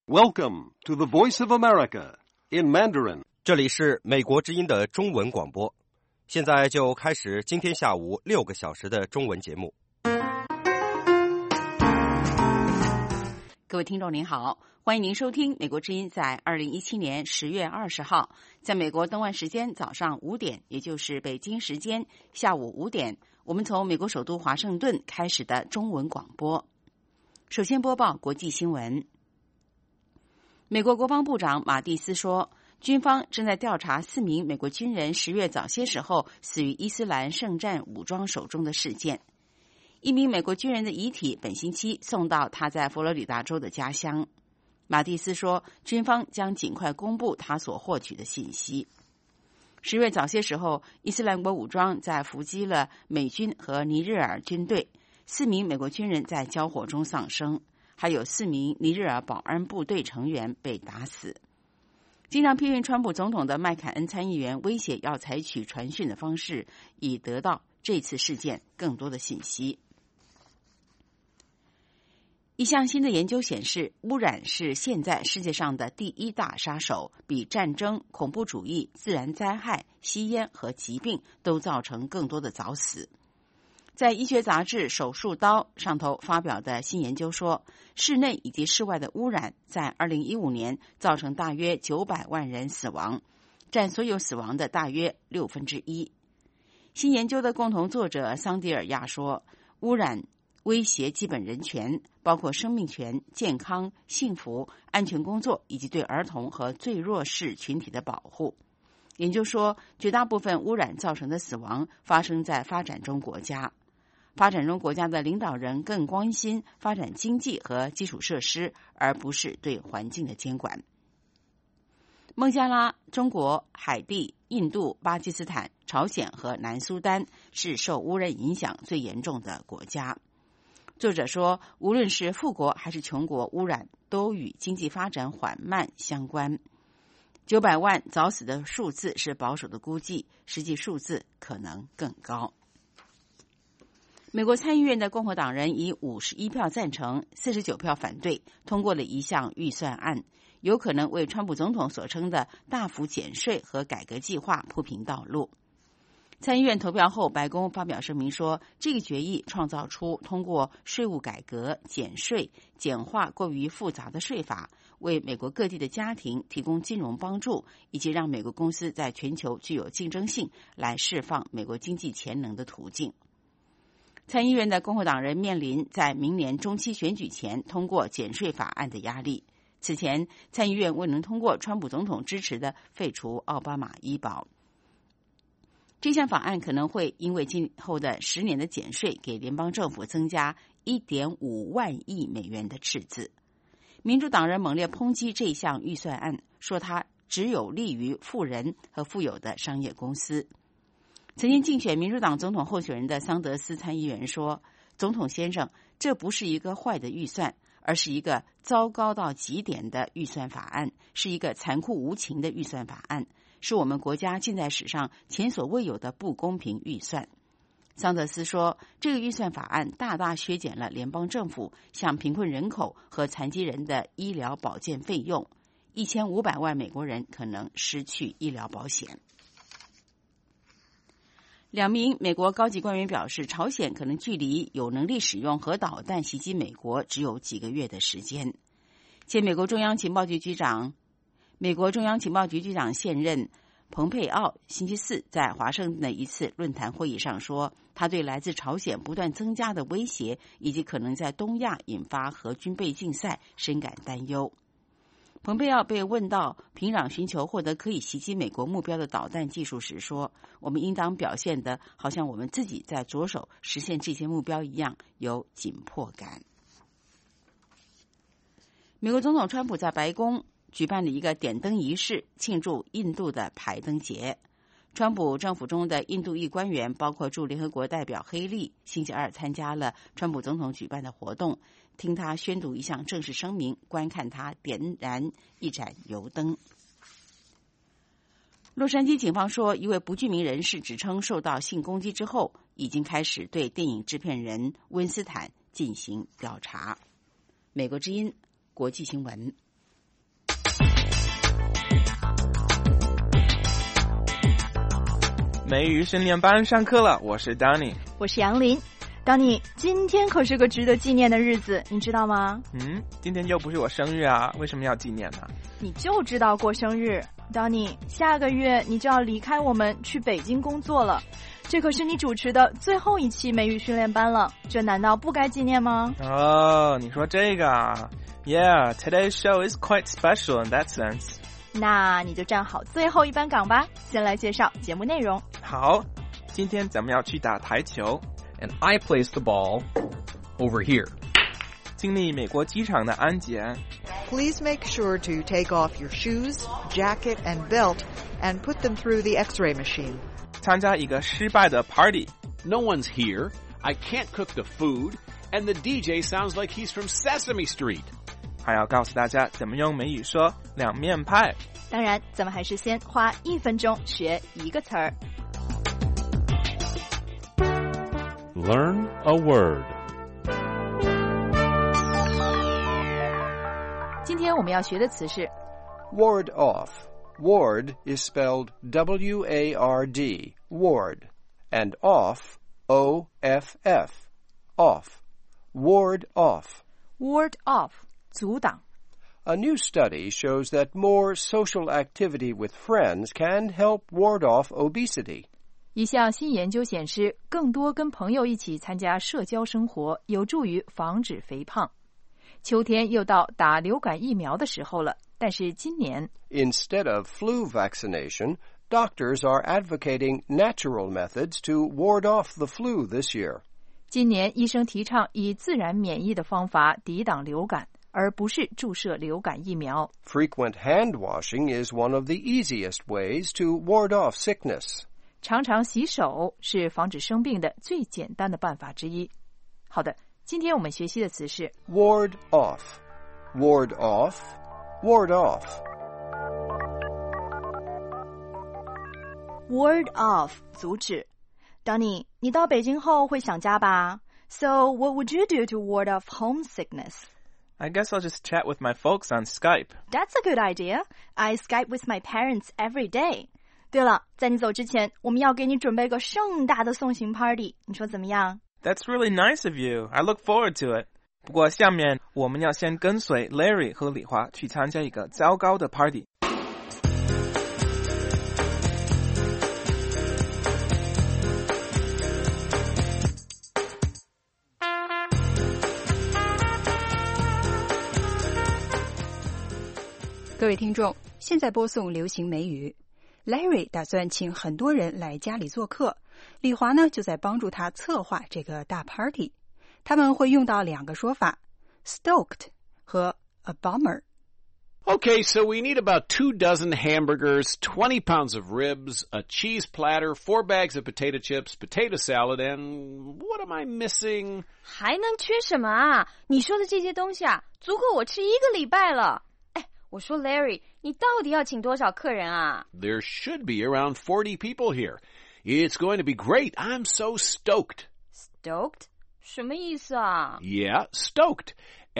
Welcome to the Voice of America in Mandarin. 这里是美国之音的中文广播，现在就开始今天下午6个小时的中文节目。 各位听众您好，欢迎您收听美国之音在2017年10月20号，在美国登湾时间早上5点，也就是北京时间下午5点，我们从美国首都华盛顿开始的中文广播。首先播报国际新闻。美国国防部长马蒂斯说，军方正在调查4名美国军人10月早些时候死于伊斯兰圣战武装手中的事件。一名美国军人的遗体本星期送到他在佛罗里达州的家乡。马蒂斯说，军方将尽快公布他所获取的信息。10月早些时候，伊斯兰国武装在伏击了美军和尼日尔军队，4名美国军人在交火中丧生，还有4名尼日尔保安部队成员被打死。经常批评川普总统的麦凯恩参议员威胁要采取传讯的方式，以得到这次事件更多的信息。一项新的研究显示，污染是现在世界上的第1大杀手，比战争、恐怖主义、自然灾害、吸烟和疾病都造成更多的早死。在医学杂志《手术刀》上头发表的新研究说，室内以及室外的污染在2015年造成大约900万人死亡，占所有死亡的大约1/6。新研究的共同作者桑迪尔亚说，污染威胁基本人权，包括生命权、健康、幸福、安全工作以及对儿童和最弱势群体的保护。研究说，绝大部分污染造成的死亡发生在发展中国家。发展中国家的领导人更关心发展经济和基础设施，而不是对环境的监管。孟加拉、中国、海地、印度、巴基斯坦、朝鲜和南苏丹是受污染影响最严重的国家。作者说，无论是富国还是穷国，污染都与经济发展缓慢相关。900万早死的数字是保守的估计，实际数字可能更高。美国参议院的共和党人以51票赞成、49票反对通过了一项预算案，有可能为川普总统所称的大幅减税和改革计划铺平道路。参议院投票后，白宫发表声明说，这个决议创造出通过税务改革、减税、简化过于复杂的税法，为美国各地的家庭提供金融帮助，以及让美国公司在全球具有竞争性，来释放美国经济潜能的途径。参议院的共和党人面临在明年中期选举前通过减税法案的压力。此前，参议院未能通过川普总统支持的废除奥巴马医保。这项法案可能会因为今后的10年的减税给联邦政府增加1.5万亿美元的赤字。民主党人猛烈抨击这项预算案，说它只有利于富人和富有的商业公司。曾经竞选民主党总统候选人的桑德斯参议员说，总统先生，这不是一个坏的预算，而是一个糟糕到极点的预算法案，是一个残酷无情的预算法案，是我们国家近代史上前所未有的不公平预算。桑德斯说，这个预算法案大大削减了联邦政府向贫困人口和残疾人的医疗保健费用，1500万美国人可能失去医疗保险。2名美国高级官员表示，朝鲜可能距离有能力使用核导弹袭击美国只有几个月的时间。前美国中央情报局局长现任蓬佩奥星期4在华盛顿的一次论坛会议上说，他对来自朝鲜不断增加的威胁以及可能在东亚引发核军备竞赛深感担忧。蓬佩奥被问到平壤寻求获得可以袭击美国目标的导弹技术时说，我们应当表现得好像我们自己在着手实现这些目标一样，有紧迫感。美国总统川普在白宫举办了一个点灯仪式，庆祝印度的排灯节。川普政府中的印度裔官员，包括驻联合国代表黑利，星期2参加了川普总统举办的活动，听他宣读一项正式声明，观看他点燃一盏油灯。洛杉矶警方说，一位不具名人士指称受到性攻击之后，已经开始对电影制片人温斯坦进行调查。美国之音国际新闻。 美语训练班上课了，我是 Danny， 我是杨林。Danny， 今天可是个值得纪念的日子，你知道吗？ 今天又不是我生日啊，为什么要纪念呢？ 你就知道过生日。Danny， 下个月你就要离开我们去北京工作了，这可是你主持的最后一期美语训练班了，这难道不该纪念吗？ 哦，你说这个啊 Yeah, today's show is quite special in that sense. 那你就站好最后一班岗吧，先来介绍节目内容。 好，今天咱们要去打台球。 And I place the ball over here. 经历美国机场的安检。 Please make sure to take off your shoes, jacket, and belt and put them through the X-ray machine. 参加一个失败的 party. No one's here. I can't cook the food. And the DJ sounds like he's from Sesame Street. 还要告诉大家怎么用美语说两面派。 当然，咱们还是先花1分钟学一个词儿。 Learn a word. 今天我们要学的词是 Ward off. Ward is spelled W-A-R-D, ward, and off, O-F-F, off. Ward off. ward off, 阻挡。 A new study shows that more social activity with friends can help ward off obesity. 一项新研究显示，更多跟朋友一起参加社交生活，有助于防止肥胖。秋天又到打流感疫苗的时候了，但是今年 Instead of flu vaccination, doctors are advocating natural methods to ward off the flu this year. 今年医生提倡以自然免疫的方法抵挡流感，而不是注射流感疫苗。 Frequent hand washing is one of the easiest ways to ward off sickness. 常常洗手是防止生病的最简单的办法之一。好的，今天我们学习的词是 Ward off. Ward off. Ward off. ward off, 阻止。Danny， 你到北京后会想家吧？ So what would you do to ward off homesickness? I guess I'll just chat with my folks on Skype. That's a good idea. I Skype with my parents every day. 对了，在你走之前，我们要给你准备个盛大的送行 party， 你说怎么样？ That's really nice of you. I look forward to it. 不过下面我们要先跟随 Larry 和李华去参加一个糟糕的 party。 各位听众，现在播送流行美语。Larry 打算请很多人来家里做客，李华呢就在帮助他策划这个大 party。他们会用到2个说法 stoked 和 a bummer. Okay, so we need about 24 hamburgers, 20 pounds of ribs, a cheese platter, 4 bags of potato chips, potato salad, and what am I missing? 还能缺什么啊？你说的这些东西啊，足够我吃1个礼拜了。我说 Larry， 你到底要请多少客人啊？ There should be around 40 people here. It's going to be great. I'm so stoked. Stoked? 什么意思啊？ Yeah, stoked.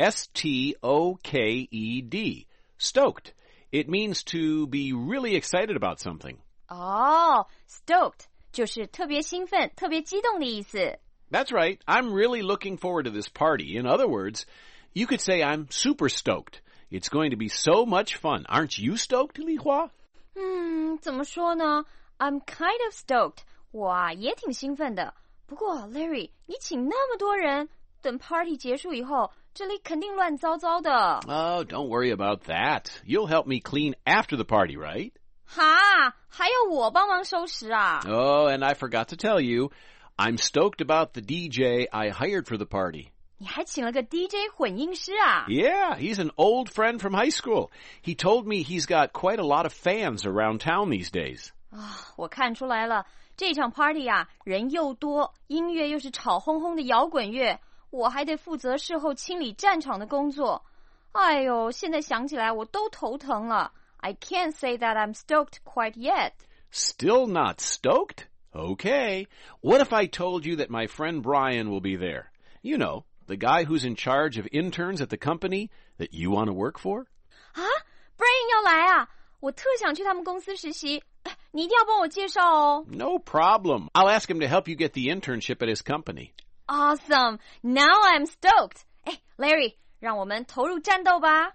S-T-O-K-E-D. Stoked. It means to be really excited about something. 哦 stoked 就是特别兴奋、特别激动的意思。 That's right. I'm really looking forward to this party. In other words, you could say I'm super stoked.It's going to be so much fun. Aren't you stoked, Li Hua? 怎么说呢？ I'm kind of stoked. 我啊也挺兴奋的。不过 Larry， 你请那么多人，等 party 结束以后，这里肯定乱糟糟的。 Oh, don't worry about that. You'll help me clean after the party, right? 哈，还要我帮忙收拾啊？ Oh, and I forgot to tell you, I'm stoked about the DJ I hired for the party. 你还请了个 DJ 混音师啊？ Yeah, he's an old friend from high school. He told me he's got quite a lot of fans around town these days. 我看出来了，这场 party 啊，人又多，音乐又是吵哄哄的摇滚乐，我还得负责事后清理战场的工作。哎呦，现在想起来我都头疼了。I can't say that I'm stoked quite yet. Still not stoked? Okay. What if I told you that my friend Brian will be there? You know.The guy who's in charge of interns at the company that you want to work for? 啊 Brian 要来啊！我特想去他们公司实习。 你一定要帮我介绍哦。 No problem. I'll ask him to help you get the internship at his company. Awesome. Now I'm stoked. 哎 ，Larry， 让我们投入战斗吧。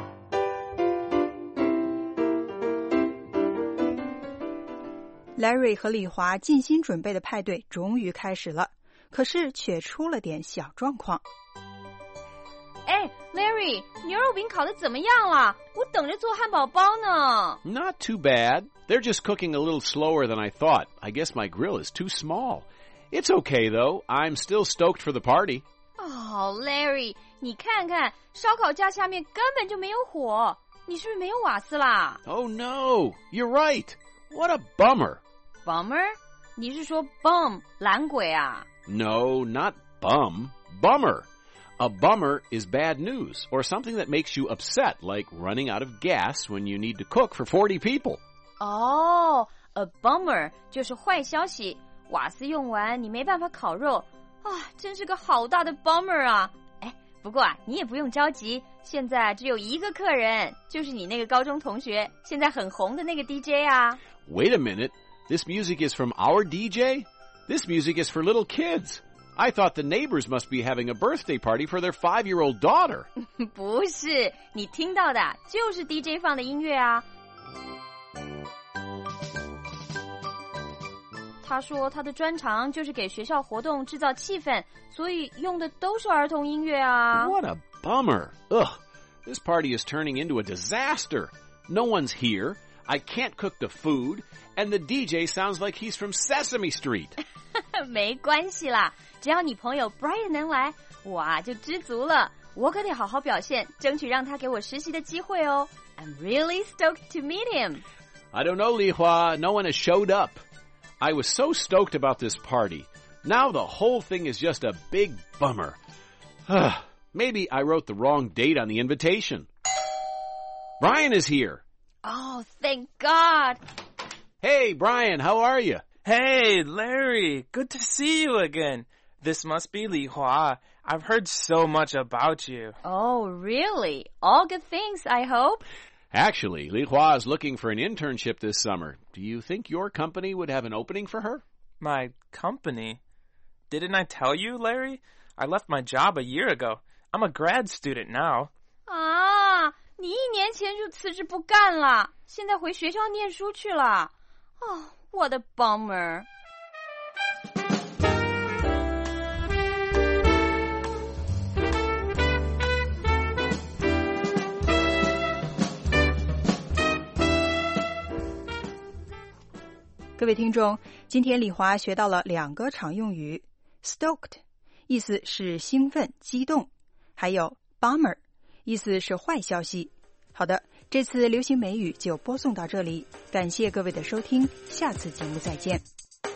Larry 和李华尽心准备的派对终于开始了，可是却出了点小状况。 哎 ，Larry， 牛肉饼烤得怎么样了？我等着做汉堡包呢。 Not too bad. They're just cooking a little slower than I thought. I guess my grill is too small. It's okay, though. I'm still stoked for the party. Oh, Larry， 你看看，烧烤架下面根本就没有火，你是不是没有瓦斯啦？ Oh, no. You're right. What a bummer. Bummer？ 你是说 bum 懒鬼啊？ No, not bum. Bummer.A bummer is bad news, or something that makes you upset, like running out of gas when you need to cook for 40 people. Oh, a bummer 就是坏消息，瓦斯用完你没办法烤肉啊，真是个好大的 bummer 啊！哎，不过啊，你也不用着急，现在只有一个客人，就是你那个高中同学，现在很红的那个 DJ 啊。 Wait a minute, this music is from our DJ? This music is for little kids.I thought the neighbors must be having a birthday party for their 5-year-old daughter. 不是，你听到的就是 DJ 放的音乐啊。他说他的专长就是给学校活动制造气氛，所以用的都是儿童音乐啊。 What a bummer. Ugh, this party is turning into a disaster. No one's here. I can't cook the food, and the DJ sounds like he's from Sesame Street. 没关系啦，只要你朋友 Brian 能来，我啊就知足了。我可得好好表现，争取让他给我实习的机会哦。I'm really stoked to meet him. I don't know, Li Hua. No one has showed up. I was so stoked about this party. Now the whole thing is just a big bummer. Maybe I wrote the wrong date on the invitation. Brian is here. Oh, thank God. Hey, Brian, how are you? Hey, Larry, good to see you again. This must be Li Hua. I've heard so much about you. Oh, really? All good things, I hope? Actually, Li Hua is looking for an internship this summer. Do you think your company would have an opening for her? My company? Didn't I tell you, Larry? I left my job a year ago. I'm a grad student now. 啊，你1年前就辞职不干了，现在回学校念书去了。哦，what a bummer. 各位听众，今天李华学到了2个常用语 stoked 意思是兴奋激动，还有 bummer 意思是坏消息。好的，这次流行美语就播送到这里，感谢各位的收听，下次节目再见。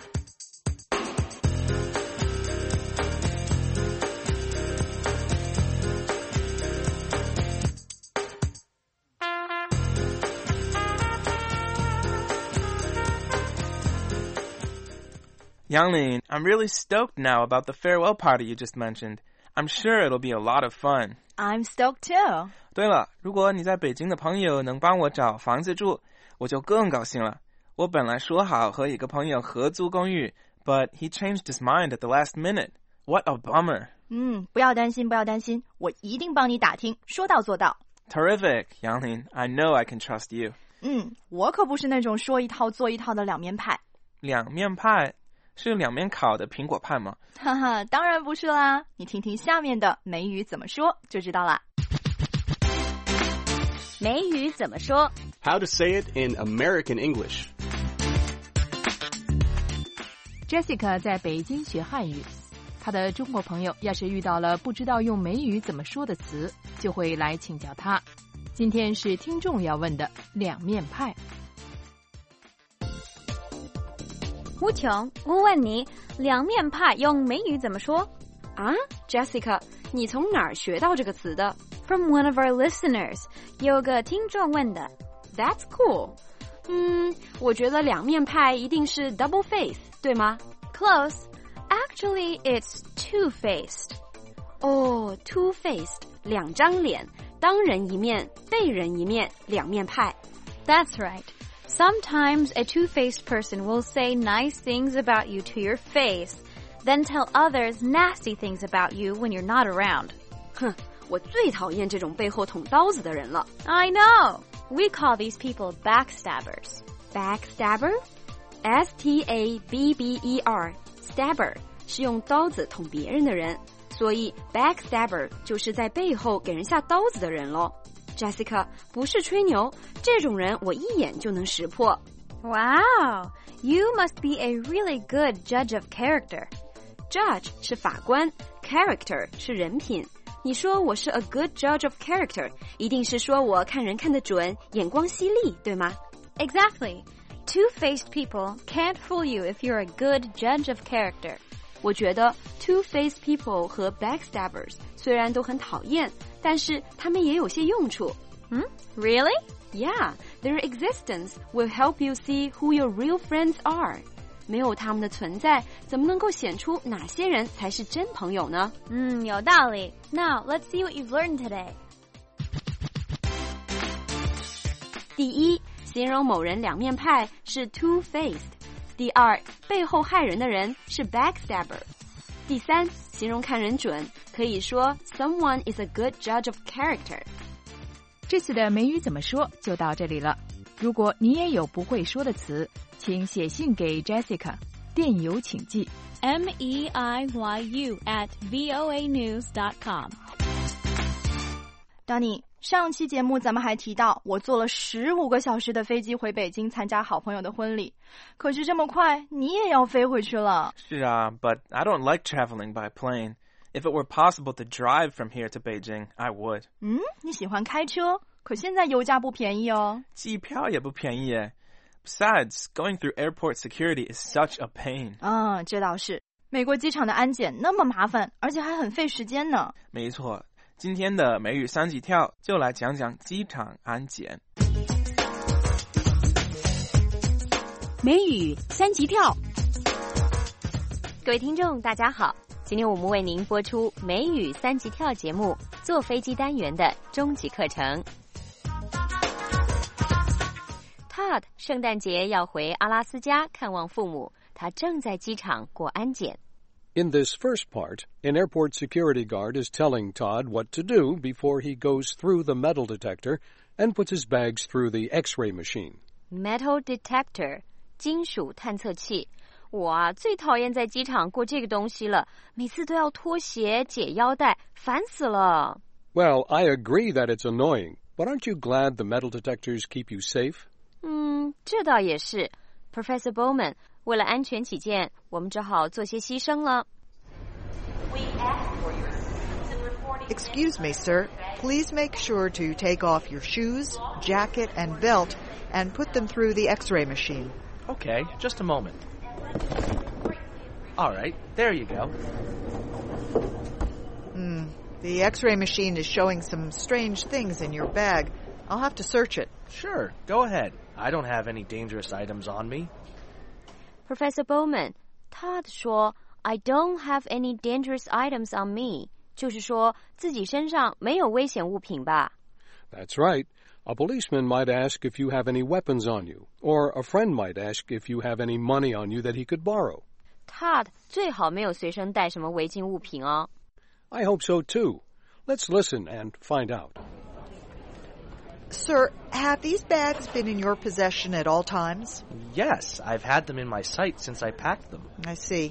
Youngling, I'm really stoked now about the farewell party you just mentioned. I'm sure it'll be a lot of fun. I'm stoked too. 对了，如果你在北京的朋友能帮我找房子住，我就更高兴了。我本来说好和一个朋友合租公寓， but he changed his mind at the last minute. What a bummer. 不要担心，不要担心，我一定帮你打听，说到做到。 Terrific, Youngling. I know I can trust you. 我可不是那种说一套做一套的两面派。 两面派？是两面烤的苹果派吗？ 哈哈，当然不是啦！你听听下面的美语怎么说就知道啦。 美语怎么说 How to say it in American English. Jessica 在北京学汉语，她的中国朋友要是遇到了不知道用美语怎么说的词，就会来请教她。今天是听众要问的两面派。 吴琼，我问你，两面派用美语怎么说？啊 ，Jessica， 你从哪儿学到这个词的 ？From one of our listeners， 有个听众问的。That's cool。我觉得两面派一定是 double-faced， 对吗 ？Close。Actually, it's two-faced。哦 ，two-faced， 两张脸，当人一面，背人一面，两面派。That's right。 Sometimes a two-faced person will say nice things about you to your face, then tell others nasty things about you when you're not around. 哼，我最讨厌这种背后捅刀子的人了。 I know. We call these people backstabbers. Backstabber? S-T-A-B-B-E-R. Stabber 是用刀子捅别人的人，所以 backstabber 就是在背后给人下刀子的人咯。Jessica, 不是吹牛，这种人我一眼就能识破。 Wow, you must be a really good judge of character. Judge 是法官 ，character 是人品。你说我是 a good judge of character， 一定是说我看人看得准，眼光犀利，对吗？ Exactly. Two-faced people can't fool you if you're a good judge of character. 我觉得 two-faced people 和 backstabbers 虽然都很讨厌，但是他们也有些用处。 Really? Yeah, their existence will help you see who your real friends are. 没有他们的存在，怎么能够显出哪些人才是真朋友呢？ 有道理。Now, let's see what you've learned today. 第一，形容某人两面派是 two-faced。第二，背后害人的人是 backstabber。第三，形容看人准，可以说 someone is a good judge of character。 这次的美语怎么说就到这里了。如果你也有不会说的词，请写信给 Jessica， 电邮请寄 meiyu@voanews.com。 Danny， 上期节目咱们还提到我坐了15个小时的飞机回北京参加好朋友的婚礼，可是这么快你也要飞回去了。 是啊 but I don't like traveling by plane. If it were possible to drive from here to Beijing, I would. 你喜欢开车，可现在油价不便宜哦。 机票也不便宜耶。Besides, going through airport security is such a pain. 这倒是。美国机场的安检那么麻烦，而且还很费时间呢。 没错，今天的美语三级跳就来讲讲机场安检。 美语三级跳。 各位听众大家好，今天我们为您播出美语三级跳节目坐飞机单元的终极课程。Todd 圣诞节要回阿拉斯加看望父母，他正在机场过安检。 In this first part, an airport security guard is telling Todd what to do before he goes through the metal detector and puts his bags through the X-ray machine. Metal detector 金属探测器。我最讨厌在机场过这个东西了，每次都要脱鞋解腰带，烦死了。 Well, I agree that it's annoying, but aren't you glad the metal detectors keep you safe? 这倒也是。Professor Bowman， 为了安全起见，我们只好做些牺牲了。 Excuse me, sir. Please make sure to take off your shoes, jacket, and belt and put them through the X-ray machine. Okay, just a moment. All right, there you go. The X-ray machine is showing some strange things in your bag. I'll have to search it. Sure, go ahead. I don't have any dangerous items on me. Professor Bowman, Todd 说 I don't have any dangerous items on me， 就是说自己身上没有危险物品吧？ That's right. A policeman might ask if you have any weapons on you, or a friend might ask if you have any money on you that he could borrow. Todd 最好没有随身带什么违禁物品哦。 I hope so too. Let's listen and find out. Sir, have these bags been in your possession at all times? Yes, I've had them in my sight since I packed them. I see.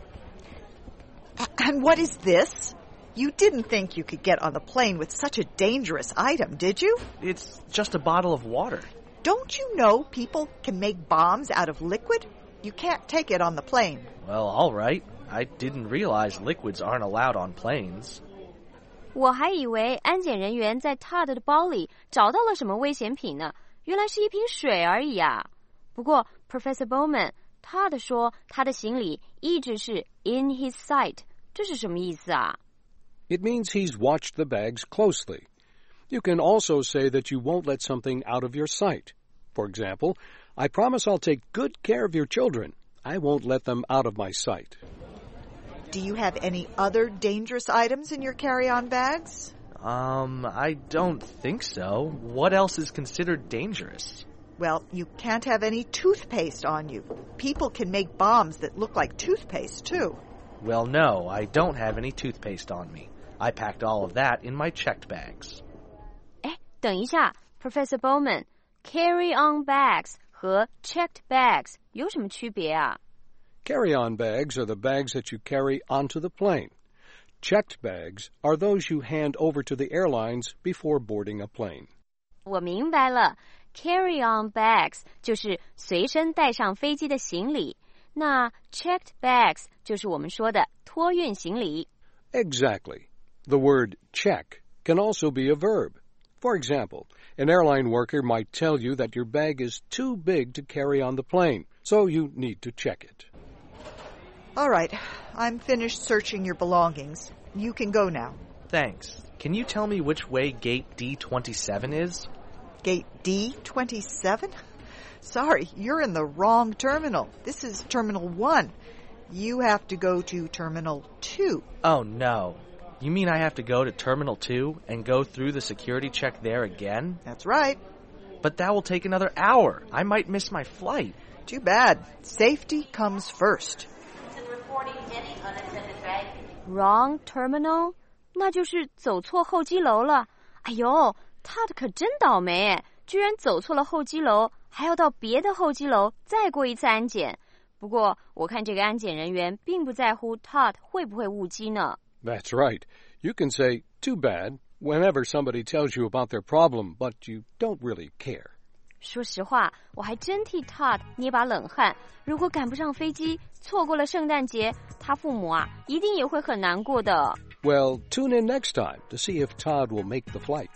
And what is this? You didn't think you could get on the plane with such a dangerous item, did you? It's just a bottle of water. Don't you know people can make bombs out of liquid? You can't take it on the plane. Well, all right. I didn't realize liquids aren't allowed on planes. 我还以为安检人员在 Todd 的包里找到了什么危险品呢，原来是一瓶水而已啊。不过 Professor Bowman， Todd 说他的行李一直是 in his sight， 这是什么意思啊？ It means he's watched the bags closely. You can also say that you won't let something out of your sight. For example, I promise I'll take good care of your children. I won't let them out of my sight. Do you have any other dangerous items in your carry-on bags? I don't think so. What else is considered dangerous? Well, you can't have any toothpaste on you. People can make bombs that look like toothpaste, too. Well, no, I don't have any toothpaste on me. I packed all of that in my checked bags. 哎，等一下 ，Professor Bowman， carry-on bags 和 checked bags 有什么区别啊？ Carry-on bags are the bags that you carry onto the plane. Checked bags are those you hand over to the airlines before boarding a plane. 我明白了 ，carry-on bags 就是随身带上飞机的行李，那 checked bags 就是我们说的托运行李。 Exactly. The word check can also be a verb. For example, an airline worker might tell you that your bag is too big to carry on the plane, so you need to check it. All right, I'm finished searching your belongings. You can go now. Thanks. Can you tell me which way gate D27 is? Gate D27? Sorry, you're in the wrong terminal. This is Terminal 1. You have to go to Terminal 2. Oh, no. You mean I have to go to Terminal 2 and go through the security check there again? That's right. But that will take another hour. I might miss my flight. Too bad. Safety comes first. Wrong terminal? 那就是走错候机楼了。哎呦 ，Todd 可真倒霉哎，居然走错了候机楼，还要到别的候机楼再过一次安检。不过我看这个安检人员并不在乎 Todd 会不会误机呢。 That's right. You can say, too bad, whenever somebody tells you about their problem, but you don't really care. 说实话，我还真替 Todd 捏把冷汗。如果赶不上飞机，错过了圣诞节，他父母啊，一定也会很难过的。 Well, tune in next time to see if Todd will make the flight.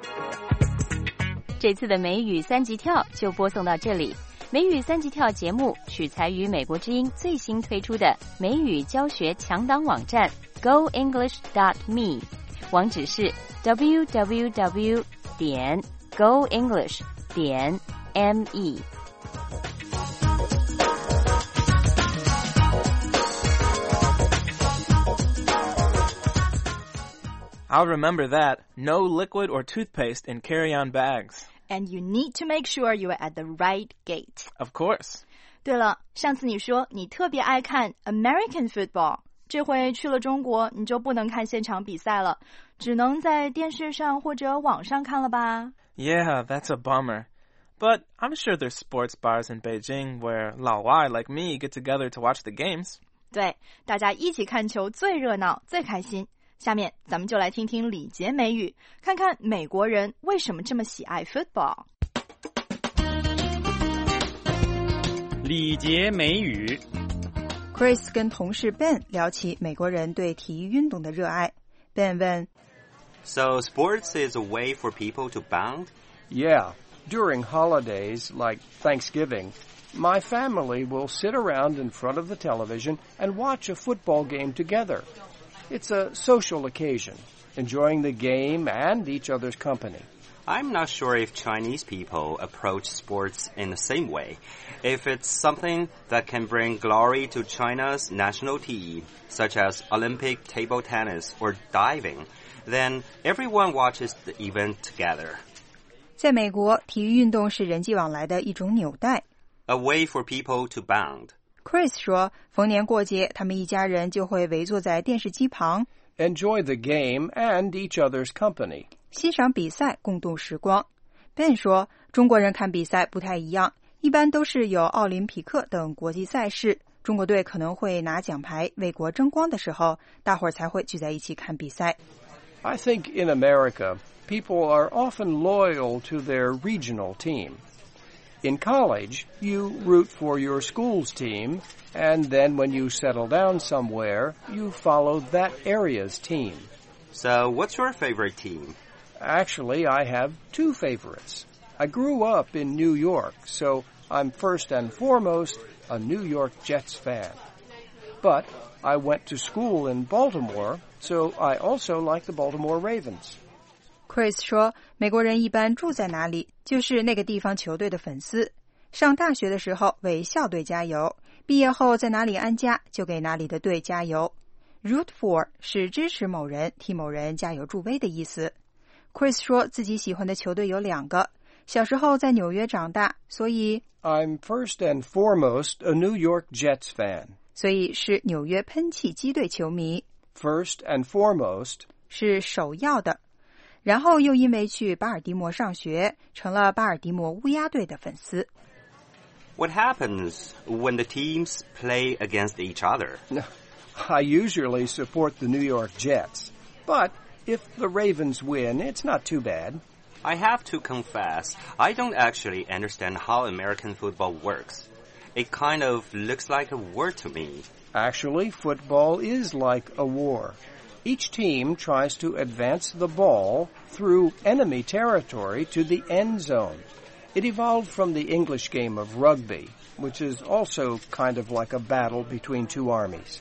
这次的美语三级跳就播送到这里。美语三级跳节目取材于美国之音最新推出的美语教学强档网站 goenglish.me， 网址是 www.goenglish.me。 I'll remember that. No liquid or toothpaste in carry-on bags. And you need to make sure you are at the right gate. Of course. 对了，上次你说你特别爱看 American football， 这回去了中国你就不能看现场比赛了，只能在电视上或者网上看了吧？ Yeah, that's a bummer. But I'm sure there's sports bars in Beijing where 老外 like me get together to watch the games. 对，大家一起看球最热闹最开心。下面咱们就来听听礼节美语，看看美国人为什么这么喜爱 football。 礼节美语。 Chris 跟同事 Ben 聊起美国人对体育运动的热爱。 Ben 问 So sports is a way for people to bond? Yeah, during holidays like Thanksgiving, my family will sit around in front of the television and watch a football game together.It's a social occasion, enjoying the game and each other's company. I'm not sure if Chinese people approach sports in the same way. If it's something that can bring glory to China's national team, such as Olympic table tennis or diving, then everyone watches the event together. 在美国，体育运动是人际往来的一种纽带。 A way for people to bond. Chris 说，逢年过节，他们一家人就会围坐在电视机旁 Enjoy the game and each other's company. 欣赏比赛，共度时光。Ben 说，中国人看比赛不太一样，一般都是有奥林匹克等国际赛事，中国队可能会拿奖牌为国争光的时候，大伙儿才会聚在一起看比赛。 I think in America, people are often loyal to their regional team.In college, you root for your school's team, and then when you settle down somewhere, you follow that area's team. So what's your favorite team? Actually, I have two favorites. I grew up in New York, so I'm first and foremost a New York Jets fan. But I went to school in Baltimore, so I also like the Baltimore Ravens.Chris 说，美国人一般住在哪里，就是那个地方球队的粉丝。上大学的时候为校队加油，毕业后在哪里安家就给哪里的队加油。Root for 是支持某人，替某人加油助威的意思。Chris 说自己喜欢的球队有2个， 小时候在纽约长大，所以 I'm first and foremost a New York Jets fan. 所以是纽约喷气机队球迷。 First and foremost 是首要的。然后又因为去巴尔的摩上学，成了巴尔的摩乌鸦队的粉丝。 What happens when the teams play against each other? I usually support the New York Jets, but if the Ravens win, it's not too bad. I have to confess, I don't actually understand how American football works. It kind of looks like a war to me. Actually, football is like a war. Each team tries to advance the ball through enemy territory to the end zone. It evolved from the English game of rugby, which is also kind of like a battle between two armies.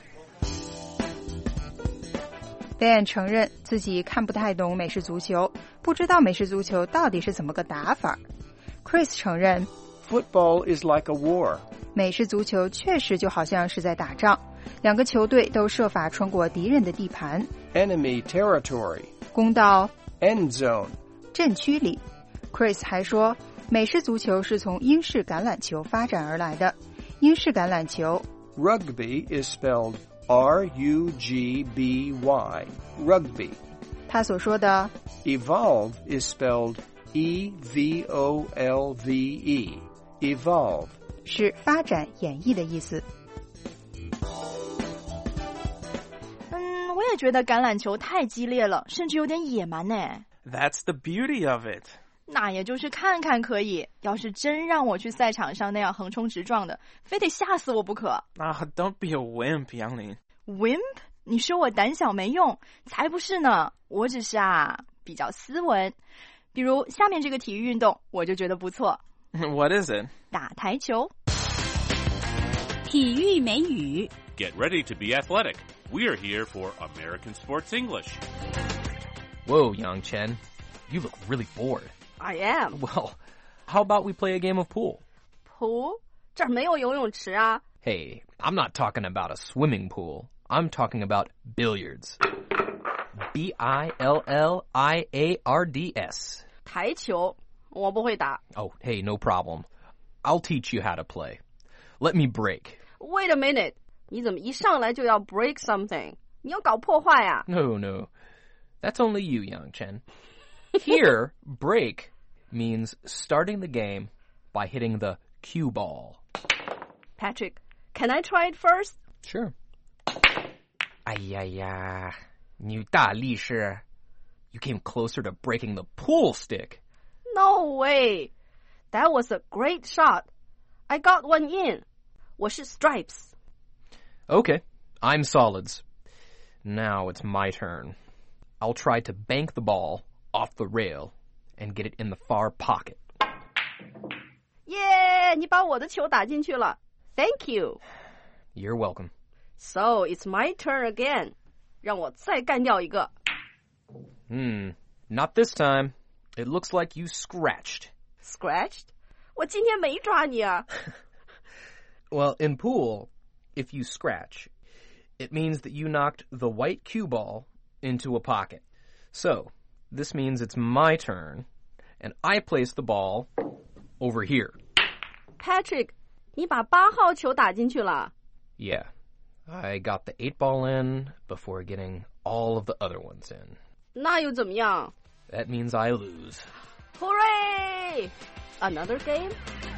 Dan 承认自己看不太懂美式足球，不知道美式足球到底是怎么个打法。Chris 承认 Football is like a war. 美式足球确实就好像是在打仗，两个球队都设法穿过敌人的地盘 Enemy territory. 攻到 End zone. 阵区里。Chris 还说，美式足球是从英式橄榄球发展而来的。英式橄榄球 Rugby is spelled R-U-G-B-Y. Rugby. 他所说的 Evolve is spelled E-V-O-L-V-E. Evolve. 是发展演绎的意思。 我也觉得橄榄球太激烈了，甚至有点野蛮呢。 That's the beauty of it. 那也就是看看可以，要是真让我去赛场上那样横冲直撞的，非得吓死我不可。 Don't be a wimp, 杨林。 Wimp？ 你说我胆小没用？才不是呢，我只是比较斯文。比如下面这个体育运动，我就觉得不错。 What is it? 打台球。 体育美语。 Get ready to be athletic. We're here for American Sports English. Whoa, Yang Chen. You look really bored. I am. Well, how about we play a game of pool? Pool? 这儿没有游泳池啊。 Hey, I'm not talking about a swimming pool. I'm talking about billiards. B-I-L-L-I-A-R-D-S. 台球，我不会打。 Oh, hey, no problem. I'll teach you how to play. Let me break. Wait a minute. 你怎么一上来就要 break something? 你要搞破坏啊。 No. That's only you, Yang Chen. Here, break means starting the game by hitting the cue ball. Patrick, can I try it first? Sure. 哎呀，你大力士. You came closer to breaking the pool stick. No way. That was a great shot. I got one in. 我是 stripes. Okay, I'm solids. Now it's my turn. I'll try to bank the ball off the rail and get it in the far pocket. Yeah, 你把我的球打进去了. Thank you. You're welcome. So, it's my turn again. 让我再干掉一个. Not this time. It looks like you scratched. Scratched? 我今天没抓你啊. Well, in pool, if you scratch, it means that you knocked the white cue ball into a pocket. So, this means it's my turn, and I place the ball over here. Patrick, 你把8号球打进去了. Yeah, I got the 8 ball in before getting all of the other ones in. 那又怎么样? That means I lose. Hooray! Another game?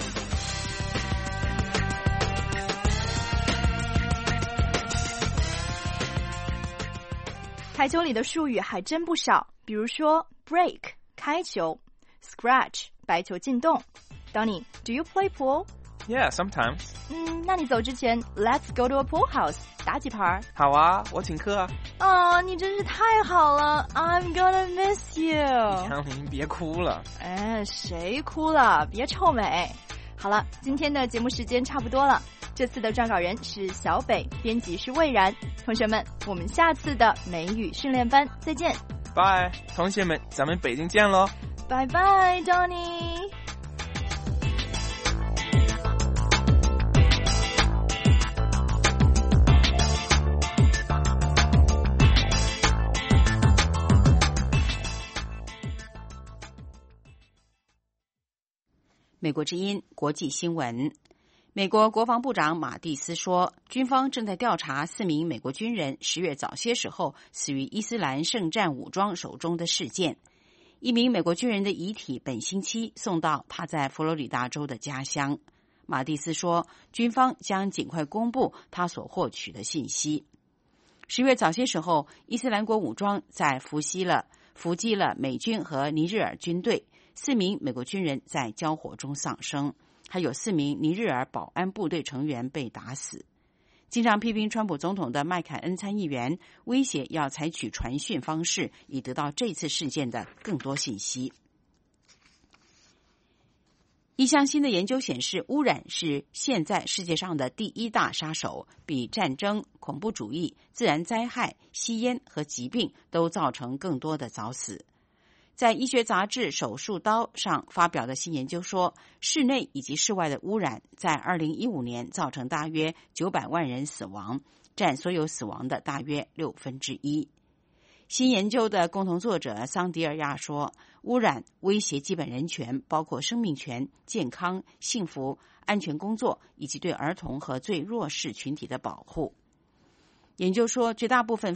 台球里的术语还真不少，比如说 break 开球 ，scratch 白球进洞。Donnie, do you play pool? Yeah, sometimes. 那你走之前 ，Let's go to a pool house 打几盘？ 好啊，我请客啊。 哦，你真是太好了 ，I'm gonna miss you。 杨林，别哭了。 谁哭了？别臭美。好了，今天的节目时间差不多了。这次的撰稿人是小北，编辑是魏然。同学们，我们下次的美语训练班再见。 Bye， 同学们，咱们北京见喽。 Bye bye, Donnie。 美国之音国际新闻。美国国防部长马蒂斯说，军方正在调查4名美国军人10月早些时候死于伊斯兰圣战武装手中的事件。一名美国军人的遗体本星期送到他在佛罗里达州的家乡。马蒂斯说，军方将尽快公布他所获取的信息。10月早些时候，伊斯兰国武装在伏击了美军和尼日尔军队，4名美国军人在交火中丧生，还有4名尼日尔保安部队成员被打死。经常批评川普总统的麦凯恩参议员威胁要采取传讯方式，以得到这次事件的更多信息。一项新的研究显示，污染是现在世界上的第1大杀手，比战争、恐怖主义、自然灾害、吸烟和疾病都造成更多的早死。在医学杂志《手术刀》上发表的新研究说，室内以及室外的污染在2015年造成大约900万人死亡，占所有死亡的大约1/6。新研究的共同作者桑迪尔亚说，污染威胁基本人权，包括生命权、健康、幸福、安全工作，以及对儿童和最弱势群体的保护。研究说，绝大部分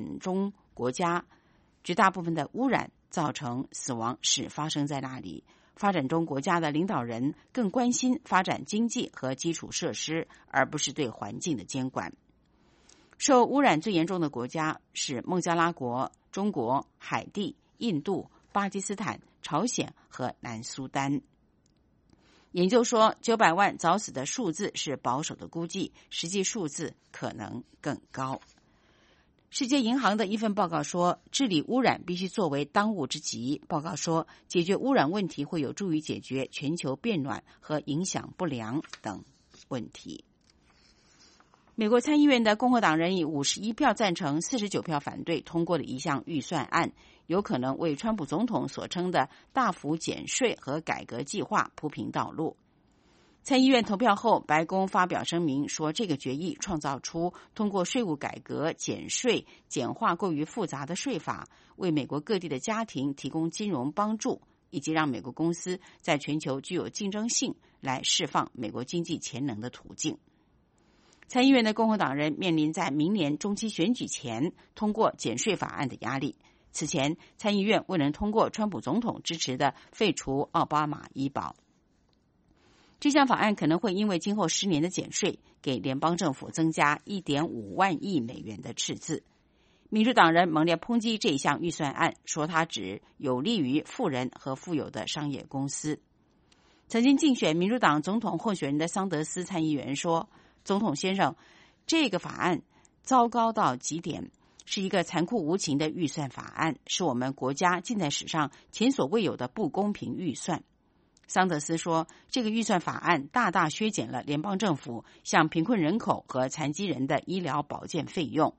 的污染造成死亡是发生在那里。发展中国家的领导人更关心发展经济和基础设施，而不是对环境的监管。受污染最严重的国家是孟加拉国、中国、海地、印度、巴基斯坦、朝鲜和南苏丹。研究说，900万早死的数字是保守的估计，实际数字可能更高。世界银行的一份报告说，治理污染必须作为当务之急。报告说，解决污染问题会有助于解决全球变暖和影响不良等问题。美国参议院的共和党人以51票赞成、49票反对通过了一项预算案，有可能为川普总统所称的大幅减税和改革计划铺平道路。参议院投票后，白宫发表声明说，这个决议创造出通过税务改革、减税、简化过于复杂的税法，为美国各地的家庭提供金融帮助，以及让美国公司在全球具有竞争性来释放美国经济潜能的途径。参议院的共和党人面临在明年中期选举前通过减税法案的压力。此前，参议院未能通过川普总统支持的废除奥巴马医保。这项法案可能会因为今后10年的减税，给联邦政府增加1.5万亿美元的赤字。民主党人猛烈抨击这一项预算案，说它只有利于富人和富有的商业公司。曾经竞选民主党总统候选人的桑德斯参议员说，总统先生，这个法案糟糕到极点，是一个残酷无情的预算法案，是我们国家近代史上前所未有的不公平预算。桑德斯说，这个预算法案大大削减了联邦政府向贫困人口和残疾人的医疗保健费用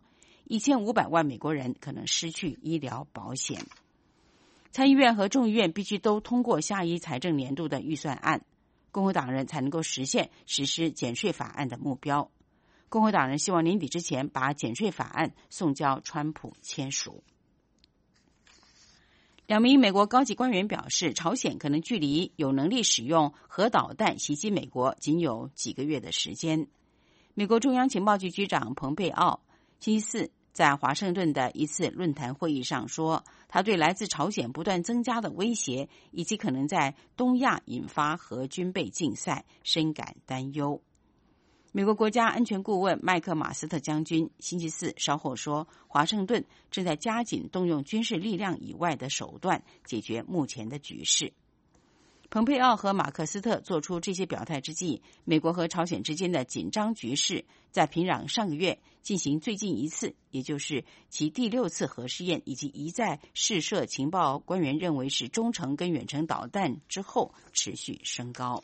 ，1500万美国人可能失去医疗保险。参议院和众议院必须都通过下一财政年度的预算案，共和党人才能够实现实施减税法案的目标。共和党人希望年底之前把减税法案送交川普签署。2名美国高级官员表示，朝鲜可能距离有能力使用核导弹袭击美国仅有几个月的时间。美国中央情报局局长蓬佩奥星期四在华盛顿的一次论坛会议上说，他对来自朝鲜不断增加的威胁以及可能在东亚引发核军备竞赛深感担忧。美国国家安全顾问麦克马斯特将军星期四稍后说，华盛顿正在加紧动用军事力量以外的手段解决目前的局势。蓬佩奥和马克斯特做出这些表态之际，美国和朝鲜之间的紧张局势在平壤上个月进行最近一次，也就是其第6次核试验以及一再试射情报官员认为是中程跟远程导弹之后持续升高。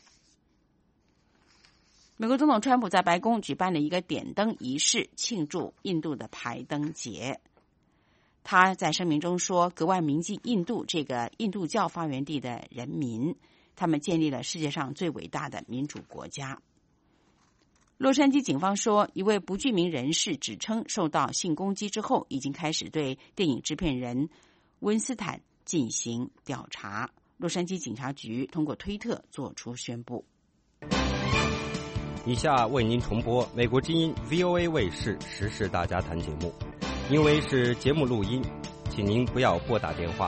美国总统川普在白宫举办了一个点灯仪式，庆祝印度的排灯节。他在声明中说，格外铭记印度这个印度教发源地的人民，他们建立了世界上最伟大的民主国家。洛杉矶警方说，一位不具名人士指称受到性攻击之后，已经开始对电影制片人温斯坦进行调查。 洛杉矶警察局通过推特做出宣布。 以下为您重播美国之音 VOA 卫视时事大家谈节目，因为是节目录音，请您不要拨打电话。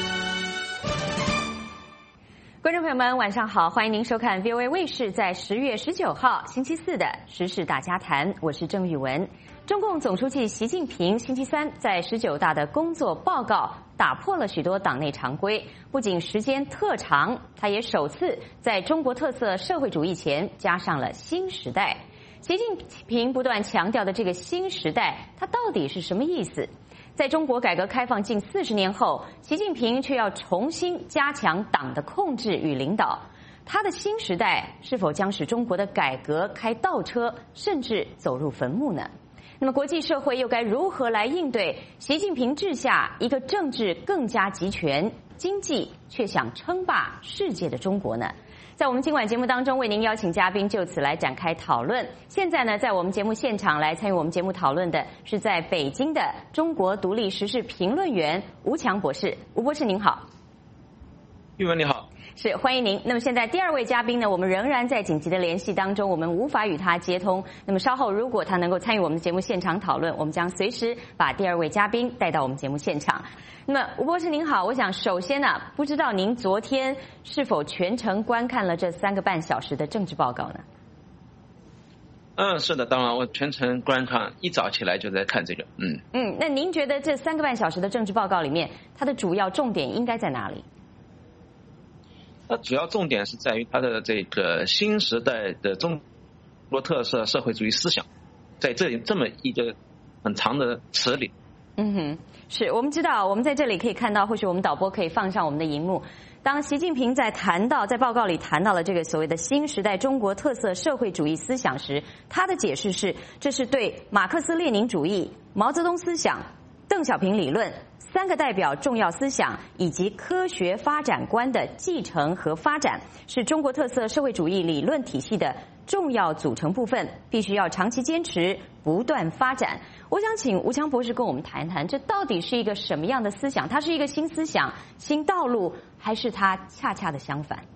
观众朋友们，晚上好，欢迎您收看 VOA 卫视在10月19号星期四的时事大家谈，我是郑玉文。中共总书记习近平星期三在19大的工作报告打破了许多党内常规，不仅时间特长，他也首次在中国特色社会主义前加上了新时代。习近平不断强调的这个新时代，它到底是什么意思？在中国改革开放近40年后，习近平却要重新加强党的控制与领导。他的新时代是否将使中国的改革开倒车，甚至走入坟墓呢？那么国际社会又该如何来应对习近平治下一个政治更加集权、经济却想称霸世界的中国呢？在我们今晚节目当中，为您邀请嘉宾就此来展开讨论。现在呢，在我们节目现场来参与我们节目讨论的是在北京的中国独立时事评论员吴强博士。吴博士您好。 玉文你好。 是，欢迎您。那么现在第二位嘉宾呢，我们仍然在紧急的联系当中，我们无法与他接通。那么稍后如果他能够参与我们节目现场讨论，我们将随时把第二位嘉宾带到我们节目现场。那么吴博士您好，我想首先呢，不知道您昨天是否全程观看了这3个半小时的政治报告呢？ 是的，当然我全程观看，一早起来就在看这个。 那您觉得这3个半小时的政治报告里面，它的主要重点应该在哪里？ 它主要重点是在于它的这个新时代的中国特色社会主义思想，在这里这么一个很长的词里。 是我们知道，我们在这里可以看到，或许我们导播可以放上我们的荧幕。当习近平在报告里谈到了这个所谓的新时代中国特色社会主义思想时，他的解释是，这是对马克思列宁主义、毛泽东思想、邓小平理论3个代表重要思想以及科学发展观的继承和发展，是中国特色社会主义理论体系的重要组成部分，必须要长期坚持，不断发展。我想请吴强博士跟我们谈一谈，这到底是一个什么样的思想？它是一个新思想、新道路，还是它恰恰的相反？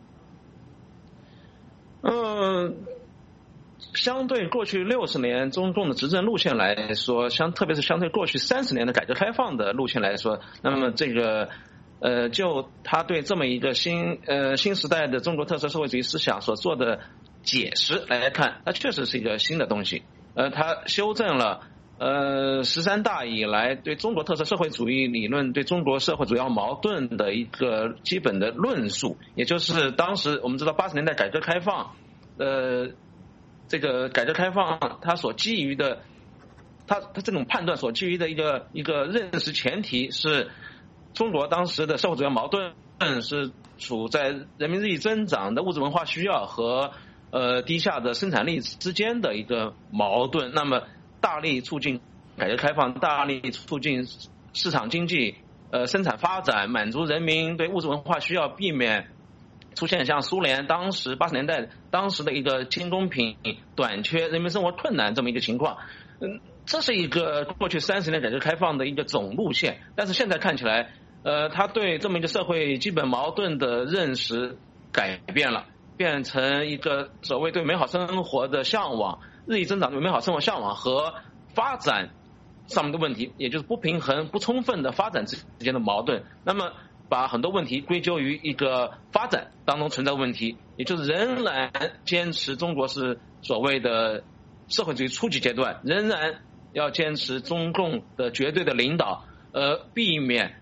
相对过去60年中共的执政路线来说，特别是相对过去30年的改革开放的路线来说，那么这个就他对这么一个新时代的中国特色社会主义思想所做的解释来看，它确实是一个新的东西。他修正了13大以来对中国特色社会主义理论、对中国社会主要矛盾的一个基本的论述，也就是当时我们知道80年代改革开放这个改革开放它所基于的，它这种判断所基于的一个认识前提是，中国当时的社会主要矛盾是处在人民日益增长的物质文化需要和低下的生产力之间的一个矛盾。那么大力促进改革开放，大力促进市场经济生产发展，满足人民对物质文化需要，避免出现像苏联当时80年代当时的一个轻工品短缺、人民生活困难这么一个情况。这是一个过去30年改革开放的一个总路线。但是现在看起来，他对这么一个社会基本矛盾的认识改变了，变成一个所谓对美好生活的向往、日益增长的美好生活向往和发展上面的问题，也就是不平衡、不充分的发展之间的矛盾。那么把很多问题归咎于一个发展当中存在的问题，也就是仍然坚持中国是所谓的社会主义初级阶段，仍然要坚持中共的绝对的领导，避免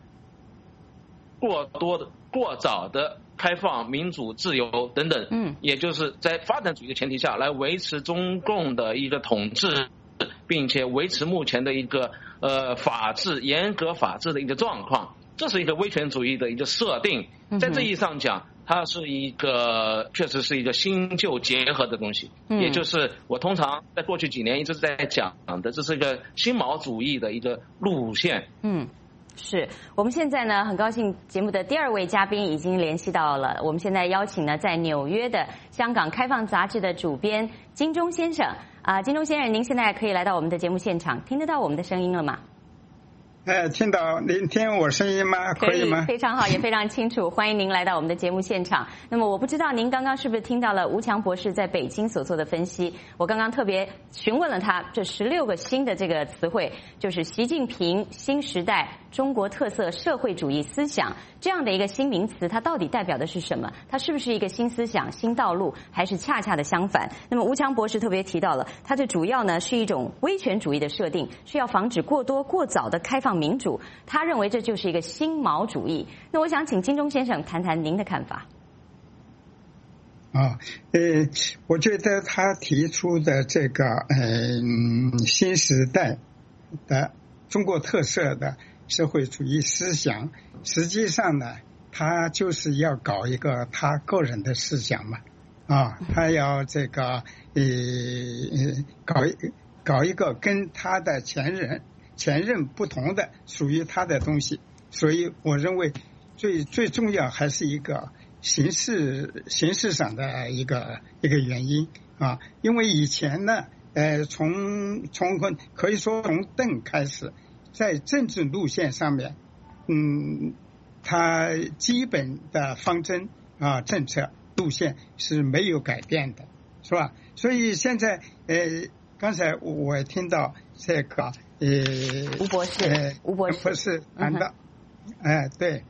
过早的开放、民主、自由等等，也就是在发展主义的前提下来维持中共的一个统治，并且维持目前的一个法治、严格法治的一个状况。这是一个威权主义的一个设定，在这意义上讲，它是一个确实是一个新旧结合的东西，也就是我通常在过去几年一直在讲的，这是一个新毛主义的一个路线。 是我们现在呢很高兴节目的第2位嘉宾已经联系到了，我们现在邀请呢在纽约的香港开放杂志的主编金钟先生。金钟先生，您现在可以来到我们的节目现场，听得到我们的声音了吗？ 听到您听我声音吗？可以吗？ 非常好，也非常清楚。欢迎您来到我们的节目现场。那么我不知道您刚刚是不是听到了吴强博士在北京所做的分析？我刚刚特别询问了他，这16个新的这个词汇，就是习近平新时代中国特色社会主义思想这样的一个新名词，它到底代表的是什么？它是不是一个新思想、新道路，还是恰恰的相反？那么吴强博士特别提到了，它最主要呢是一种威权主义的设定，是要防止过多过早的开放民主。他认为这就是一个新毛主义。那我想请金钟先生谈谈您的看法。 我觉得他提出的这个新时代的中国特色的社会主义思想，实际上呢，他就是要搞一个他个人的思想嘛，他要这个搞一个跟他的前任不同的属于他的东西，所以我认为最重要还是一个形式上的一个原因啊，因为以前呢，可以说从邓开始，在政治路线上面，他基本的方针政策路线是没有改变的，是吧？所以现在刚才我听到这个吴博士谈到，对，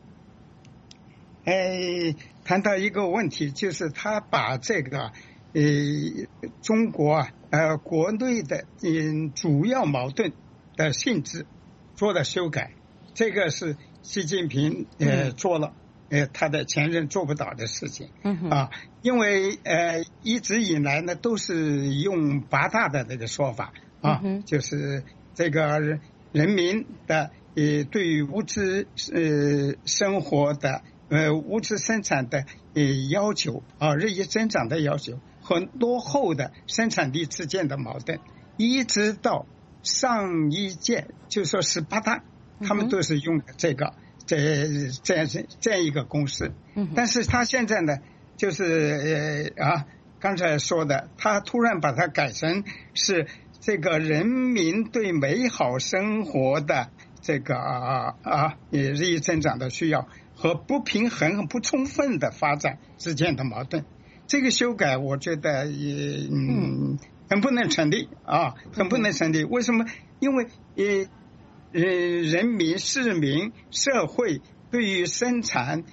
谈到一个问题，就是他把这个中国国内的主要矛盾的性质做了修改，这个是习近平做了他的前任做不到的事情因为一直以来呢都是用八大的这个说法就是这个人民的对于物质生活的物质生产的要求日益增长的要求和落后的生产力之间的矛盾，一直到上一届就说18大，他们都是用这个这样一个公式。但是他现在呢，就是刚才说的，他突然把它改成是这个人民对美好生活的这个日益增长的需要和不平衡和不充分的发展之间的矛盾。这个修改我觉得很不能成立很不能成立。为什么？因为人民、市民、社会对于生产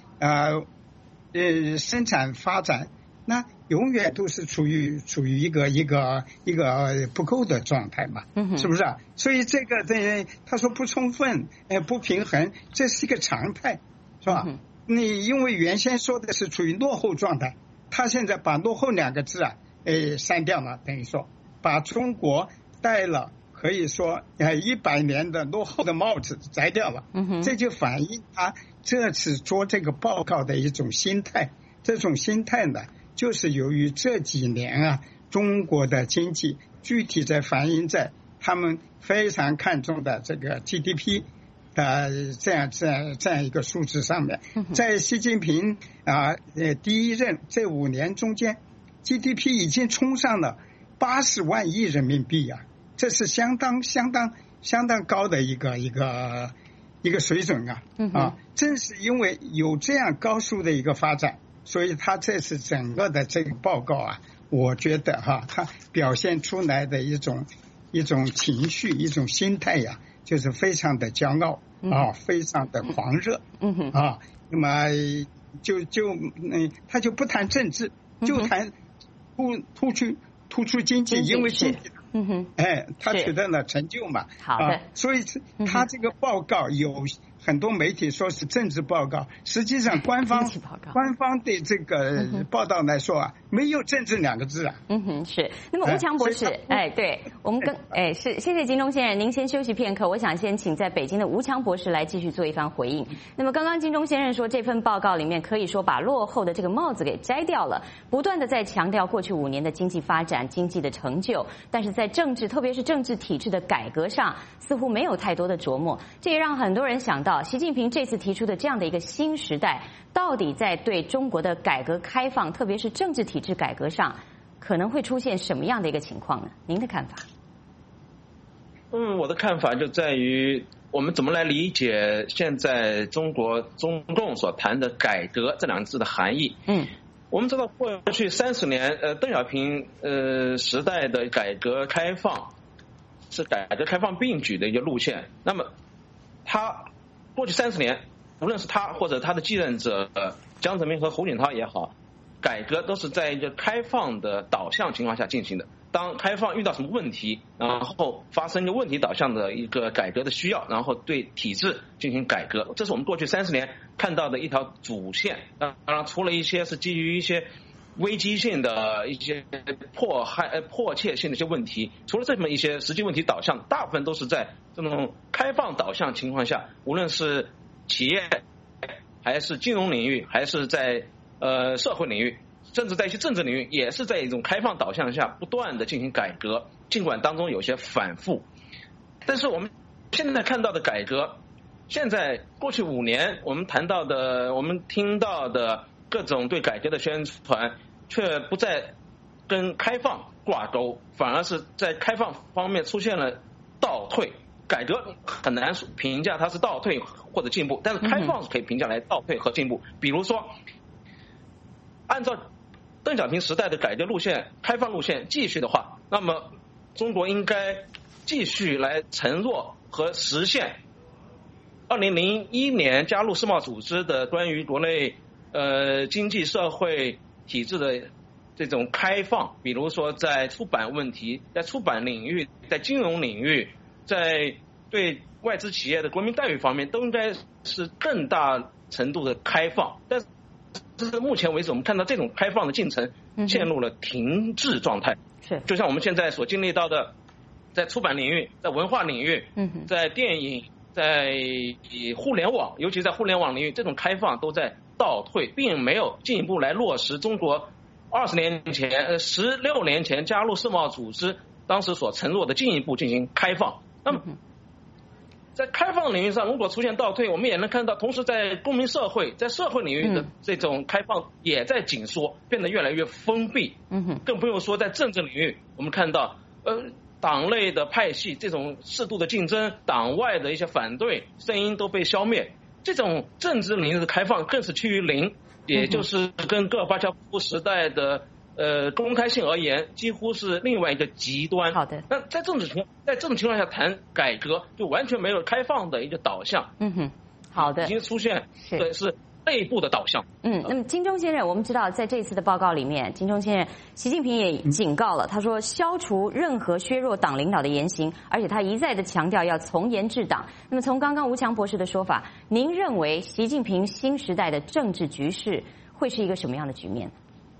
发展，那永远都是处于一个不够的状态嘛，是不是啊？所以这个他说不充分、不平衡，这是一个常态，是吧？你因为原先说的是处于落后状态，他现在把落后2个字删掉了，等于说把中国戴了可以说100年的落后的帽子摘掉了，这就反映他这次做这个报告的一种心态。这种心态呢，就是由于这几年中国的经济具体在反映在他们非常看重的这个 GDP 这样一个数字上面。在习近平第一任这5年中间 GDP 已经冲上了80万亿人民币这是相当高的一个水准正是因为有这样高速的一个发展，所以他这次整个的这个报告我觉得他表现出来的一种情绪、一种心态就是非常的骄傲非常的狂热那么他就不谈政治，就谈突出经济，因为经济他取得了成就嘛。 好的， 所以他这个报告有很多媒体说是政治报告，实际上官方对这个报道来说没有政治2个字是。那么吴强博士，对我们是谢谢金钟先生，您先休息片刻，我想先请在北京的吴强博士来继续做一番回应。那么刚刚金钟先生说，这份报告里面可以说把落后的这个帽子给摘掉了，不断的在强调过去5年的经济发展、经济的成就，但是在政治，特别是政治体制的改革上，似乎没有太多的琢磨。这也让很多人想到，习近平这次提出的这样的一个新时代，到底在对中国的改革开放，特别是政治体制改革上，可能会出现什么样的一个情况呢？您的看法？ 我的看法就在于， 我们怎么来理解现在中共所谈的改革这两个字的含义？我们知道过去30年，邓小平时代的改革开放是改革开放并举的一个路线。那么他过去30年，无论是他或者他的继任者江泽民和胡锦涛也好，改革都是在一个开放的导向情况下进行的。当开放遇到什么问题，然后发生一个问题导向的一个改革的需要，然后对体制进行改革，这是我们过去30年看到的一条主线。当然，除了一些是基于一些危机性的一些迫切性的一些问题，除了这么一些实际问题导向，大部分都是在这种开放导向情况下，无论是企业还是金融领域，还是在社会领域，甚至在一些政治领域，也是在一种开放导向下不断的进行改革，尽管当中有些反复。但是我们现在看到的改革，现在过去5年我们谈到的，我们听到的各种对改革的宣传，却不再跟开放挂钩，反而是在开放方面出现了倒退。改革很难评价它是倒退或者进步，但是开放是可以评价来倒退和进步。比如说，按照邓小平时代的改革路线、开放路线继续的话，那么中国应该继续来承诺和实现2001年加入世贸组织的关于国内经济社会体制的这种开放，比如说在出版问题、在出版领域、在金融领域、在对外资企业的国民待遇方面，都应该是更大程度的开放。但是目前为止，我们看到这种开放的进程陷入了停滞状态。 是， 就像我们现在所经历到的，在出版领域、在文化领域、在电影、在互联网，尤其在互联网领域，这种开放都在倒退，并没有进一步来落实中国16年前加入世贸组织当时所承诺的进一步进行开放。那么在开放领域上如果出现倒退，我们也能看到同时在公民社会、在社会领域的这种开放也在紧缩，变得越来越封闭。更不用说在政治领域，我们看到党内的派系这种适度的竞争，党外的一些反对声音都被消灭，这种政治领域的开放更是趋于零，也就是跟戈尔巴乔夫时代的公开性而言，几乎是另外一个极端。 好的， 那在这种情况下谈改革，就完全没有开放的一个导向。 好的， 已经出现是内部的导向。 那么金钟先生，我们知道在这次的报告里面，金钟先生习近平也警告了，他说消除任何削弱党领导的言行，而且他一再的强调要从严治党。那么从刚刚吴强博士的说法，您认为习近平新时代的政治局势会是一个什么样的局面？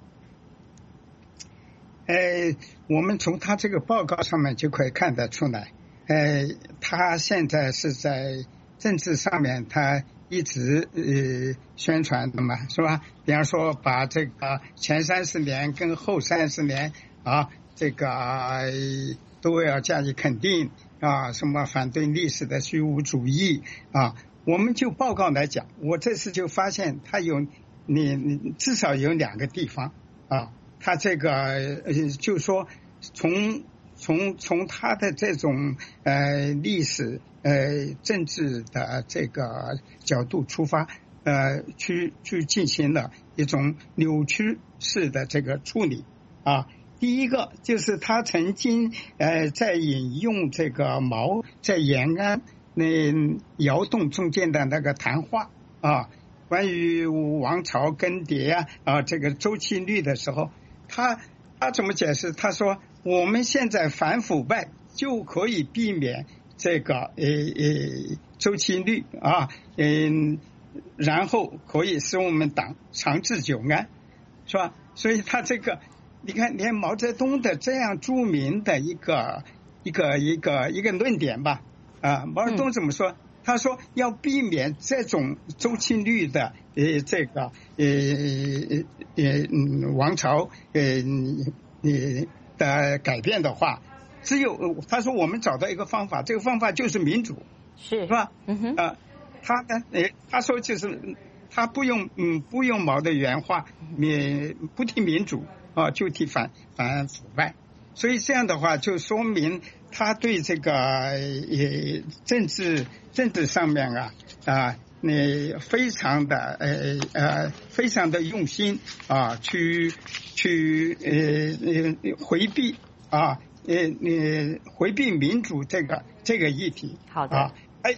我们从他这个报告上面就可以看得出来，他现在是在政治上面他一直宣传的嘛，是吧？比方说把这个前30年跟后30年这个都要加以肯定什么反对历史的虚无主义我们就报告来讲，我这次就发现他有你至少有2个地方他这个就说从他的这种历史政治的这个角度出发去进行了一种扭曲式的这个处理第一个就是他曾经在引用这个毛在延安窑洞中间的那个谈话关于王朝更迭这个周期率的时候，他怎么解释？他说我们现在反腐败就可以避免这个周期率然后可以使我们党长治久安，是吧？所以他这个你看，连毛泽东的这样著名的一个论点吧毛泽东怎么说？他说要避免这种周期率的这个王朝的改变的话，只有他说我们找到一个方法，这个方法就是民主，是吧？他说就是他不用毛的原话，不提民主就提反腐败。所以这样的话就说明他对这个政治上面非常的用心去回避回避民主这个议题。 好的。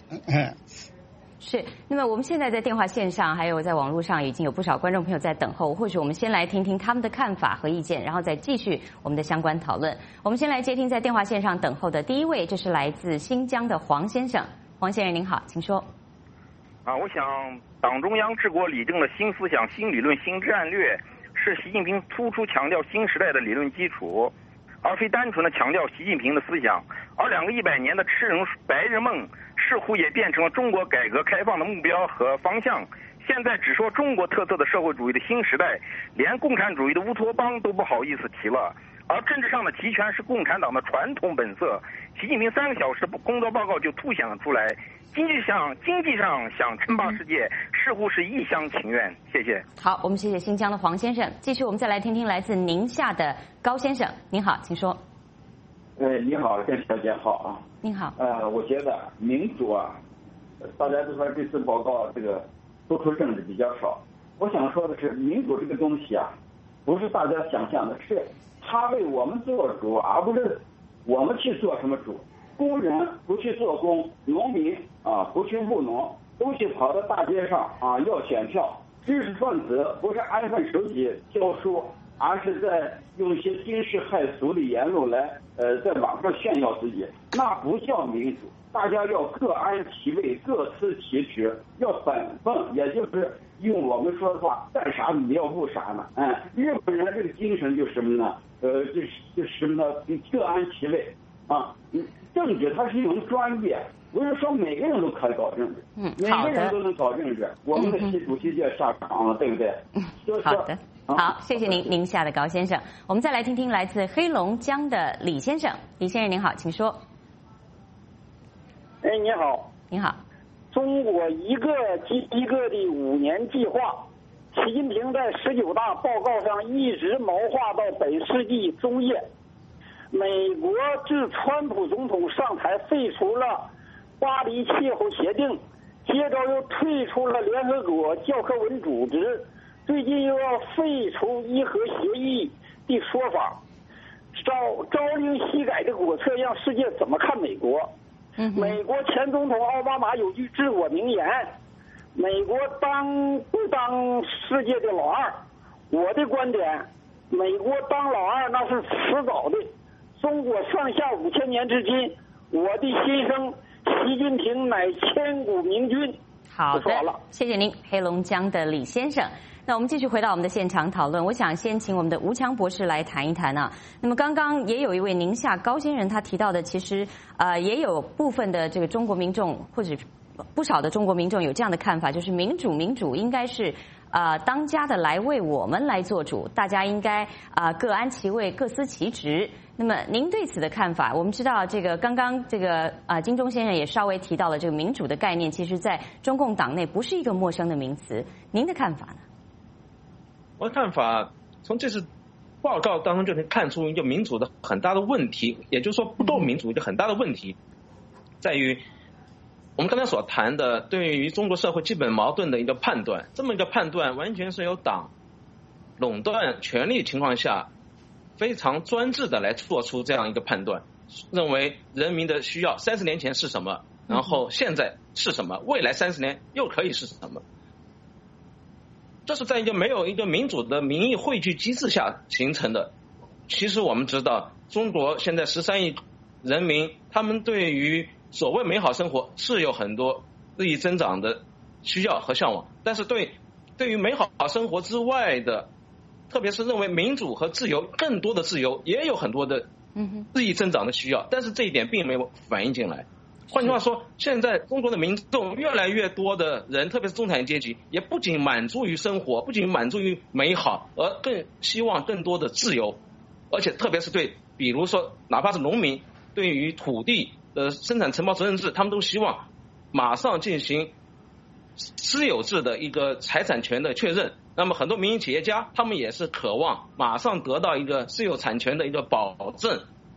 是，那么我们现在在电话线上还有在网络上已经有不少观众朋友在等候，或许我们先来听听他们的看法和意见，然后再继续我们的相关讨论。我们先来接听在电话线上等候的第一位，这是来自新疆的黄先生。黄先生您好，请说。 我想党中央治国理政的新思想、新理论、新战略是习近平突出强调新时代的理论基础，而非单纯的强调习近平的思想。而2个100年的赤人白日梦似乎也变成了中国改革开放的目标和方向。现在只说中国特色的社会主义的新时代，连共产主义的乌托邦都不好意思提了。而政治上的集权是共产党的传统本色，习近平3个小时的工作报告就凸显了出来。经济上想称霸世界，似乎是一厢情愿。谢谢。 好，我们谢谢新疆的黄先生。继续，我们再来听听来自宁夏的高先生。您好，请说。 你好，郑小姐好啊。 您好。 我觉得民主大家都说这次报告这个突出政治比较少。我想说的是，民主这个东西不是大家想象的，是他为我们做主，而不是我们去做什么主。工人不去做工，农民不去务农，都去跑到大街上要选票。知识分子不是安分守己教书，而是在用一些惊世骇俗的言论来在网上炫耀自己，那不叫民主。大家要各安其位，各司其职，要本分，也就是用我们说的话，干啥你要不啥呢？日本人这个精神就是什么呢？就是什么呢？各安其位政治它是一种专业，不是说每个人都可以搞政治，每个人都能搞政治。我们的习主席就下场了，对不对？ 好的，好，谢谢您，宁夏的高先生。我们再来听听来自黑龙江的李先生。李先生您好，请说。 你好。 您好。 中国一个接一个的5年计划，习近平在19大报告上一直谋划到本世纪中叶。美国自川普总统上台废除了巴黎气候协定，接着又退出了联合国教科文组织，最近又要废除伊核协议的说法，朝令夕改的国策让世界怎么看美国？美国前总统奥巴马有句治国名言：美国不当世界的老二。我的观点，美国当老二那是迟早的。中国上下5000年至今，我的心声，习近平乃千古明君。 好的，谢谢您，黑龙江的李先生。那我们继续回到我们的现场讨论，我想先请我们的吴强博士来谈一谈那么刚刚也有一位宁夏高先生他提到的，其实也有部分的这个中国民众或者不少的中国民众有这样的看法，就是民主应该是当家的来为我们来做主，大家应该各安其位，各司其职。那么您对此的看法？我们知道这个刚刚这个金钟先生也稍微提到了这个民主的概念，其实在中共党内不是一个陌生的名词。您的看法呢？ 我的看法从这次报告当中就能看出一个民主的很大的问题，也就是说不够民主一个很大的问题在于我们刚才所谈的对于中国社会基本矛盾的一个判断，这么一个判断完全是由党垄断权力情况下非常专制的来做出这样一个判断，认为人民的需要30年前是什么，然后现在是什么，未来30年又可以是什么。这是在一个没有一个民主的民意汇聚机制下形成的。其实我们知道中国现在13亿人民，他们对于所谓美好生活是有很多日益增长的需要和向往，但是对于美好生活之外的，特别是认为民主和自由更多的自由也有很多的日益增长的需要，但是这一点并没有反映进来。换句话说，现在中国的民众越来越多的人，特别是中产阶级，也不仅满足于生活，不仅满足于美好，而更希望更多的自由，而且特别是对比如说哪怕是农民，对于土地的生产承包责任制，他们都希望马上进行私有制的一个财产权的确认。那么很多民营企业家他们也是渴望马上得到一个私有产权的一个保证。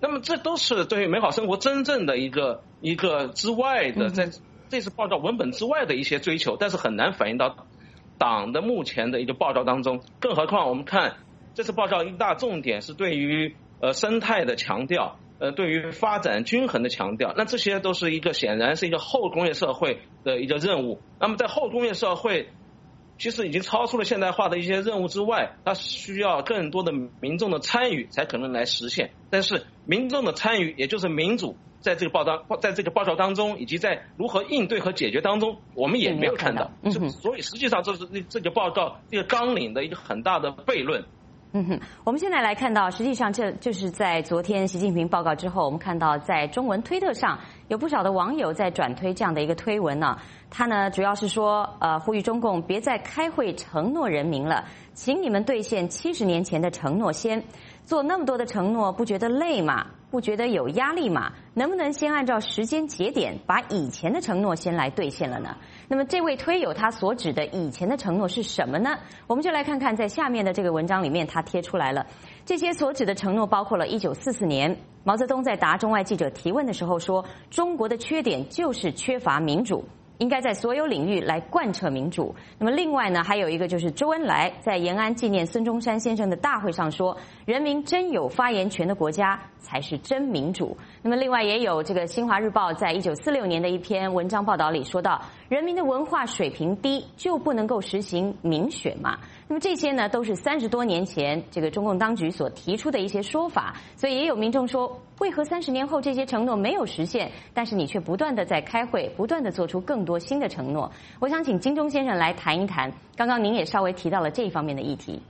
那么这都是对于美好生活真正的一个之外的，在这次报告文本之外的一些追求，但是很难反映到党的目前的一个报告当中。更何况我们看这次报告一大重点是对于生态的强调，对于发展均衡的强调，那这些都是显然是一个后工业社会的一个任务。那么在后工业社会其实已经超出了现代化的一些任务之外，它需要更多的民众的参与才可能来实现。但是民众的参与，也就是民主，在这个报告当中，以及在如何应对和解决当中，我们也没有看到。所以实际上这是这个报告这个纲领的一个很大的悖论。 我们现在来看到，实际上这就是在昨天习近平报告之后，我们看到在中文推特上有不少的网友在转推这样的一个推文呢。他呢主要是说，呼吁中共别再开会承诺人民了，请你们兑现70年前的承诺先。做那么多的承诺，不觉得累吗？不觉得有压力吗？能不能先按照时间节点，把以前的承诺先来兑现了呢？那么这位推友他所指的以前的承诺是什么呢？我们就来看看在下面的这个文章里面他贴出来了。这些所指的承诺包括了1944年毛泽东在答中外记者提问的时候说，中国的缺点就是缺乏民主，应该在所有领域来贯彻民主。那么另外呢，还有一个就是周恩来在延安纪念孙中山先生的大会上说，人民真有发言权的国家才是真民主。那么另外也有这个新华日报在1946年的一篇文章报道里说到，人民的文化水平低就不能够实行民选嘛。那么这些呢都是30多年前这个中共当局所提出的一些说法，所以也有民众说，为何30年后这些承诺没有实现，但是你却不断的在开会，不断的做出更多新的承诺？我想请金钟先生来谈一谈，刚刚您也稍微提到了这一方面的议题。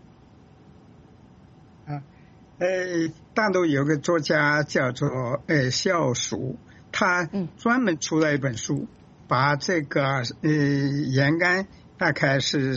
大陆有个作家叫做萧曙，他专门出了一本书，把这个延安大概是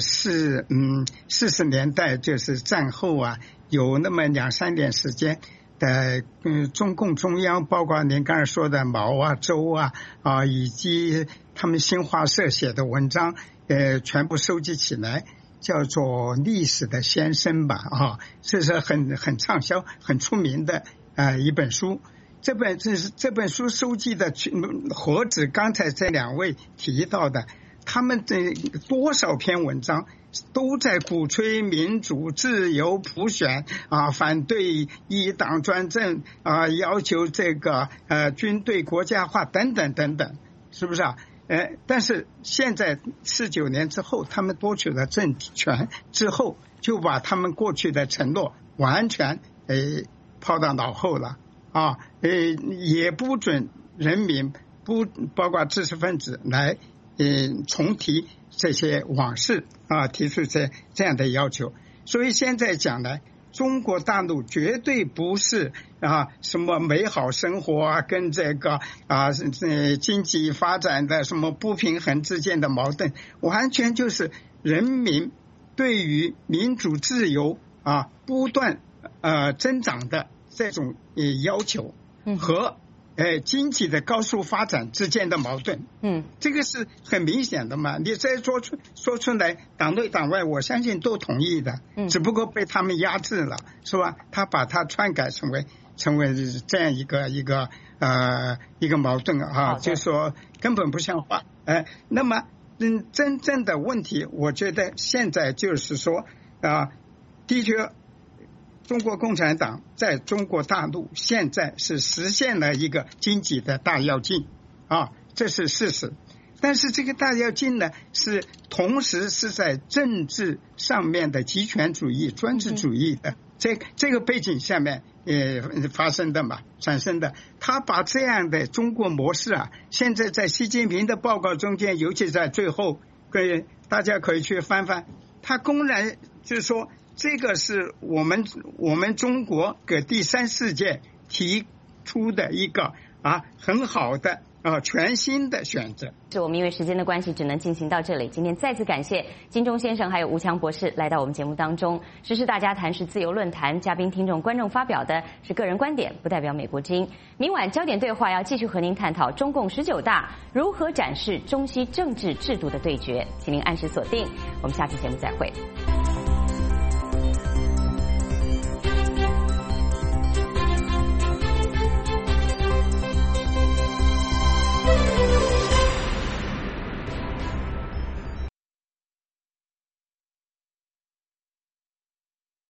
40年代，就是战后啊，有那么2-3年时间的中共中央，包括您刚才说的毛啊、周啊以及他们新华社写的文章，全部收集起来，叫做《历史的先生》吧这是很畅销、很出名的一本书。这本书收集的何止刚才这2位提到的，他们的多少篇文章都在鼓吹民主、自由、普选反对一党专政要求这个军队国家化等等等等，是不是啊？但是现在49年之后，他们夺取了政权之后，就把他们过去的承诺完全抛到脑后了也不准人民包括知识分子来重提这些往事提出这样的要求。所以现在讲呢，中国大陆绝对不是什么美好生活跟这个经济发展的什么不平衡之间的矛盾，完全就是人民对于民主自由不断增长的这种要求和经济的高速发展之间的矛盾，这个是很明显的嘛。你再说出来，党内党外我相信都同意的，只不过被他们压制了，是吧？他把它篡改成为这样一个矛盾就说根本不像话。那么真正的问题，我觉得现在就是说的确。中国共产党在中国大陆现在是实现了一个经济的大跃进这是事实。但是这个大跃进呢，是同时是在政治上面的极权主义、专制主义的这个背景下面发生的嘛，产生的。他把这样的中国模式现在在习近平的报告中间，尤其在最后，大家可以去翻翻，他公然就是说。这个是我们中国给第三世界提出的一个很好的全新的选择。 是我们因为时间的关系只能进行到这里。今天再次感谢金钟先生还有吴强博士来到我们节目当中。时事大家谈是自由论坛，嘉宾、听众、观众发表的是个人观点，不代表美国之音。明晚焦点对话要继续和您探讨中共19大如何展示中西政治制度的对决，请您按时锁定。我们下期节目再会。